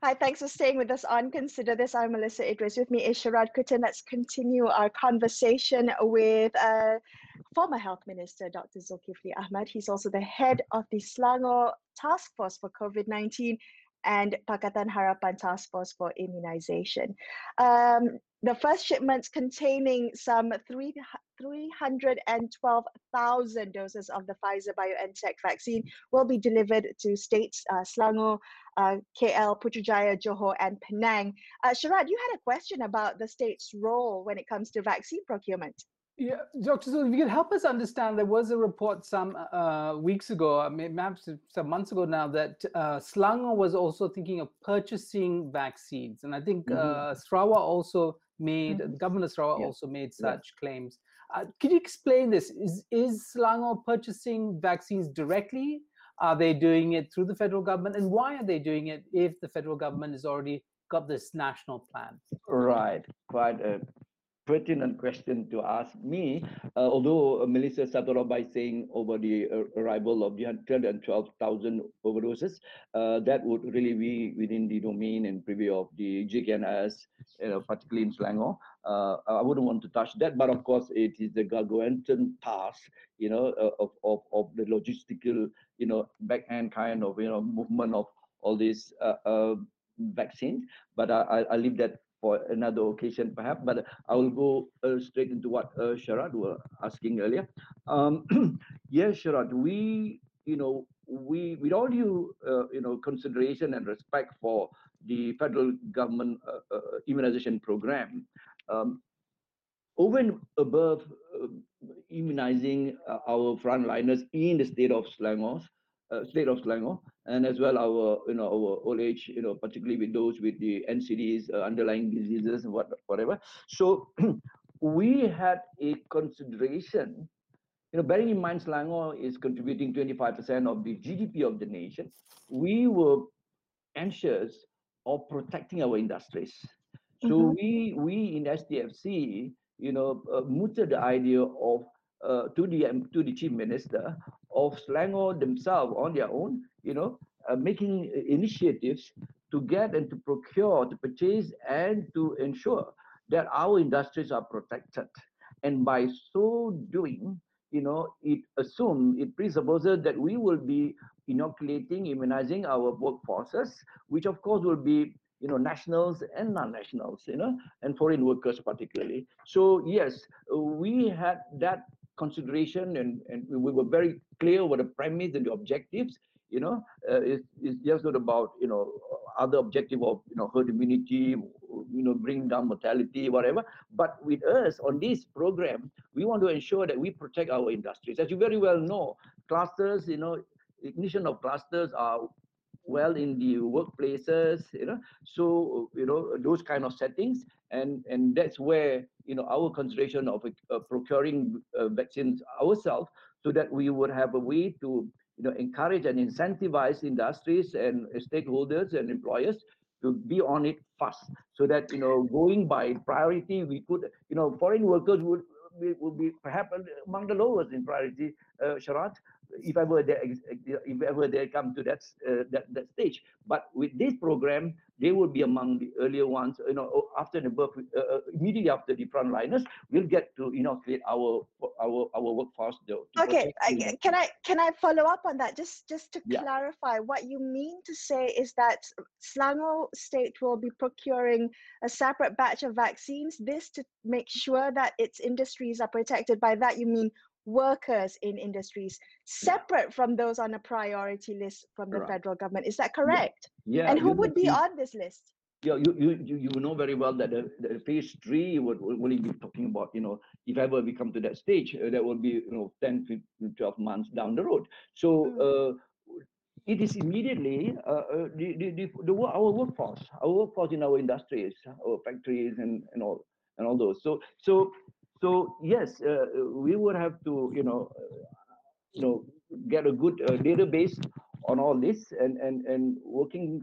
Hi, thanks for staying with us on Consider This. I'm Melissa Idris. With me is Sharad Kuttan. Let's continue our conversation with former Health Minister Dr. Zulkifli Ahmad. He's also the head of the Selangor Task Force for COVID-19 and Pakatan Harapan Task Force for Immunization. The first shipments containing some 312,000 doses of the Pfizer-BioNTech vaccine will be delivered to states Selangor, KL, Putrajaya, Johor, and Penang. Sharad, you had a question about the state's role when it comes to vaccine procurement. Yeah, Dr. Zul, if you could help us understand, there was a report some weeks ago, maybe some months ago now, that Selangor was also thinking of purchasing vaccines. And I think Sarawak also made, the government of Sarawak also made such claims. Could you explain this? Is Selangor purchasing vaccines directly? Are they doing it through the federal government? And why are they doing it if the federal government has already got this national plan? Right, quite a pertinent question to ask me, although Melissa started off by saying over the arrival of the 312,000 overdoses, that would really be within the domain and preview of the JKNS, particularly in Selangor. I wouldn't want to touch that, but of course it is the gargantuan task, of the logistical, back-end kind of, movement of all these vaccines. But I leave that for another occasion perhaps, but I will go straight into what Sharad were asking earlier. Yes, Sharad, we with all due consideration and respect for the federal government immunization program, over and above immunizing our frontliners in the state of Selangor, and as well our old age, particularly with those with the NCDs, underlying diseases and whatever. So we had a consideration, bearing in mind Selangor is contributing 25% of the GDP of the nation. We were anxious of protecting our industries. So we in STFC, mooted the idea of to the chief minister of Selangor themselves on their own, making initiatives to get and to procure, to purchase, and to ensure that our industries are protected. And by so doing, it presupposes that we will be inoculating, immunizing our workforces, which of course will be nationals and non-nationals, and foreign workers particularly. So yes, we had that consideration, and we were very clear what the premise and the objectives. It's just not about other objective of herd immunity, bring down mortality, whatever. But with us on this program, we want to ensure that we protect our industries. As you very well know, clusters, ignition of clusters are well in the workplaces, so those kind of settings, and that's where our consideration of procuring vaccines ourselves, so that we would have a way to encourage and incentivize industries and stakeholders and employers to be on it fast, so that going by priority, we could foreign workers would be perhaps among the lowest in priority, Sharad, if ever they come to that stage. But with this program, they will be among the earlier ones. After the birth, immediately after the frontliners, we'll get to inoculate our workforce. Okay, can I follow up on that? Just to clarify, what you mean to say is that Selangor State will be procuring a separate batch of vaccines, this to make sure that its industries are protected. By that you mean workers in industries separate from those on a priority list from the federal government. Is that correct? Yeah. And who would be on this list? Yeah, you know very well that the phase 3 would only be talking about, if ever we come to that stage, that will be 10 to 12 months down the road. So it is immediately our workforce in our industries, our factories, and all those. So yes, we would have to get a good database on all this, and working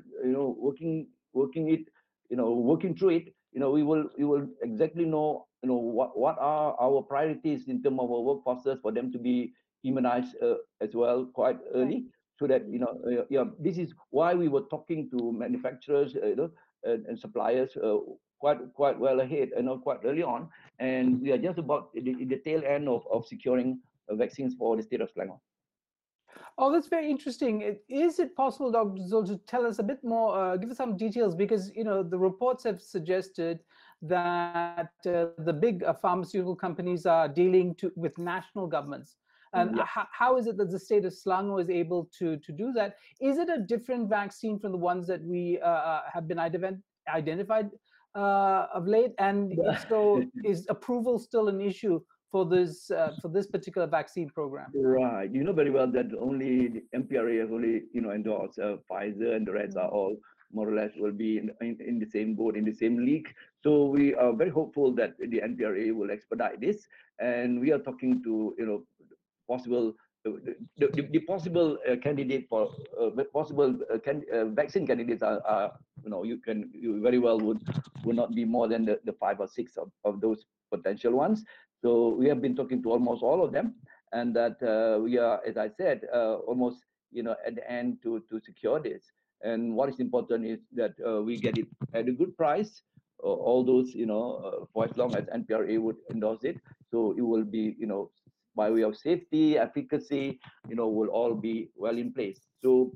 through it. We will exactly know what are our priorities in terms of our workforces, for them to be immunized as well quite early. so that this is why we were talking to manufacturers, and suppliers quite well ahead, quite early on, and we are just about the tail end of securing vaccines for the state of Selangor. Oh, that's very interesting. Is it possible, Dr. Zul, to tell us a bit more, give us some details, because the reports have suggested that the big pharmaceutical companies are dealing with national governments. And how is it that the state of Selangor is able to do that? Is it a different vaccine from the ones that we have been identified of late? And if so, is approval still an issue for this particular vaccine program? Right. You know very well that only the MPRA has only endorsed Pfizer, and the rest are all more or less will be in the same boat, in the same league. So we are very hopeful that the MPRA will expedite this, and we are talking to possible the possible candidate for possible vaccine candidates are you very well would not be more than the 5 or 6 of those potential ones. So we have been talking to almost all of them, and that we are, as I said, almost at the end to secure this. And what is important is that we get it at a good price. All those for as long as NPRA would endorse it, so it will be by way of safety, efficacy, will all be well in place. So,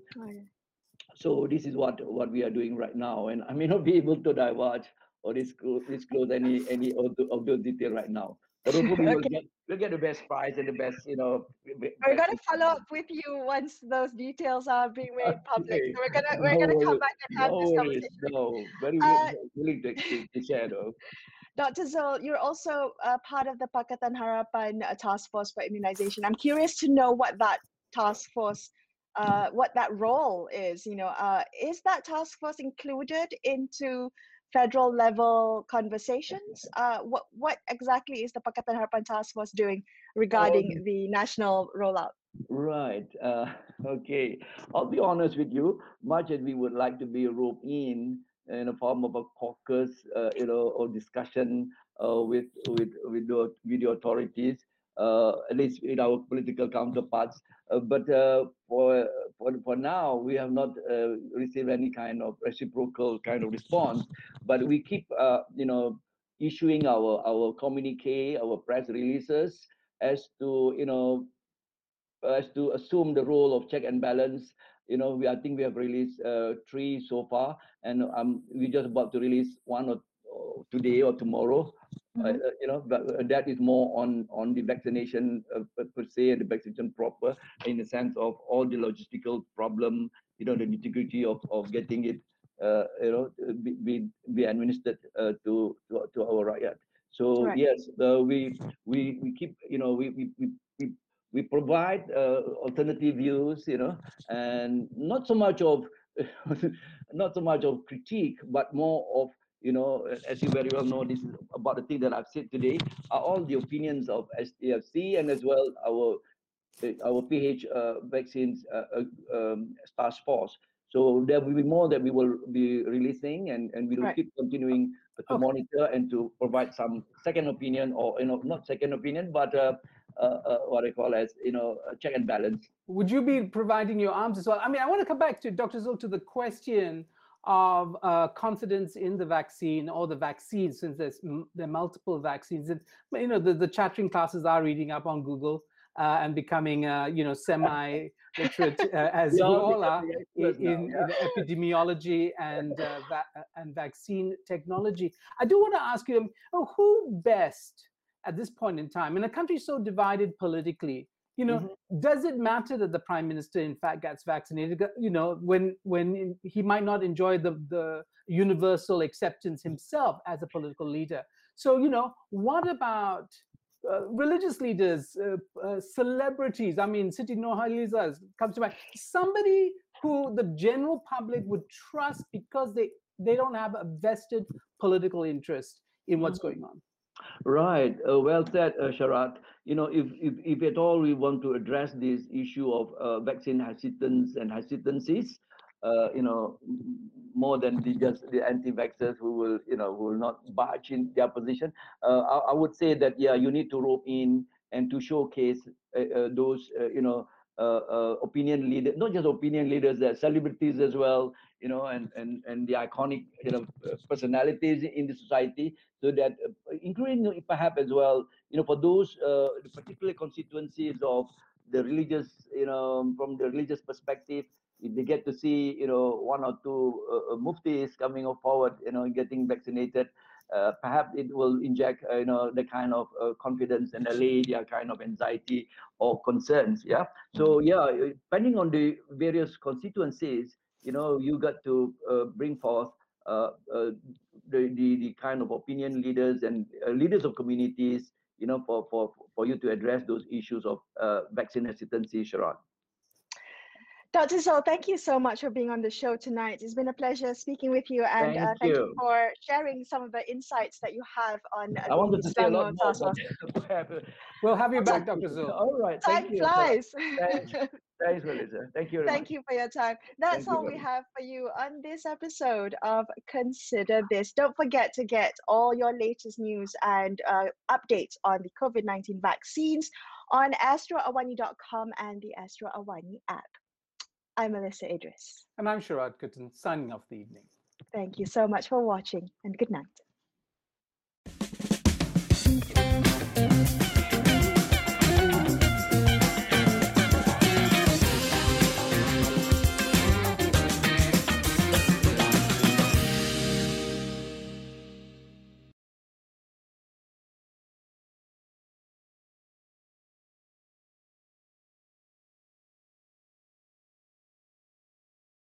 so this is what we are doing right now, and I may not be able to divulge or disclose any of those details right now. But hopefully we'll get the best price and the best, We're gonna follow up with you once those details are being made public. So we're gonna come back and have this conversation. No, very willing to share though. Dr. Zul, you're also part of the Pakatan Harapan Task Force for Immunization. I'm curious to know what that task force, what that role is. Is that task force included into federal level conversations? What exactly is the Pakatan Harapan Task Force doing regarding the national rollout? Right. Okay. I'll be honest with you. Much as we would like to be roped in a form of a caucus, or discussion with the authorities, at least with our political counterparts. But for now, we have not received any kind of reciprocal kind of response. But we keep, issuing our communique, our press releases, as to assume the role of check and balance. I think we have released 3 so far, and we're just about to release 1 or today or tomorrow. But that is more on the vaccination per se, and the vaccination proper, in the sense of all the logistical problem, the nitty-gritty of getting it, be administered to our rakyat. So yes, we keep, we provide alternative views, and not so much of critique, but more of, as you very well know, this is about the thing that I've said today, are all the opinions of STFC, and as well our PH vaccines task force. So there will be more that we will be releasing, and we will keep continuing to monitor and to provide some second opinion, or not second opinion, but what I call as a check and balance. Would you be providing your arms as well? I mean, I want to come back to Dr. Zul, to the question of confidence in the vaccine or the vaccines, since there are multiple vaccines, and the chattering classes are reading up on Google and becoming semi-literate as we all are in epidemiology and vaccine technology. I do want to ask you, who best at this point in time, in a country so divided politically, does it matter that the Prime Minister in fact gets vaccinated? When he might not enjoy the universal acceptance himself as a political leader. So what about religious leaders, celebrities? I mean, Siti Nurhaliza comes to mind. Somebody who the general public would trust because they don't have a vested political interest in what's going on. Right. Well said, Sharat. If at all we want to address this issue of vaccine hesitance and hesitancies, more than just the anti-vaxxers who will not budge in their position, I would say that you need to rope in and to showcase those opinion leaders, not just opinion leaders, there are celebrities as well, and the iconic, personalities in the society, so that including perhaps as well, for those particular constituencies of the religious, from the religious perspective, if they get to see, one or two muftis coming forward, getting vaccinated, perhaps it will inject, the kind of confidence and allay their kind of anxiety or concerns. Yeah. So yeah, depending on the various constituencies, you got to bring forth the kind of opinion leaders and leaders of communities, for you to address those issues of vaccine hesitancy, Sharon. Dr. Sol, thank you so much for being on the show tonight. It's been a pleasure speaking with you, and thank you for sharing some of the insights that you have on I wanted to say a lot more, but we'll have you back, Dr. Zul. All right. Time flies. Thanks, Melissa. Thank you very much. Thank you for your time. That's all we have for you on this episode of Consider This. Don't forget to get all your latest news and updates on the COVID-19 vaccines on astroawani.com and the Astro Awani app. I'm Melissa Idris. And I'm Sharad Kuttan, signing off the evening. Thank you so much for watching, and good night.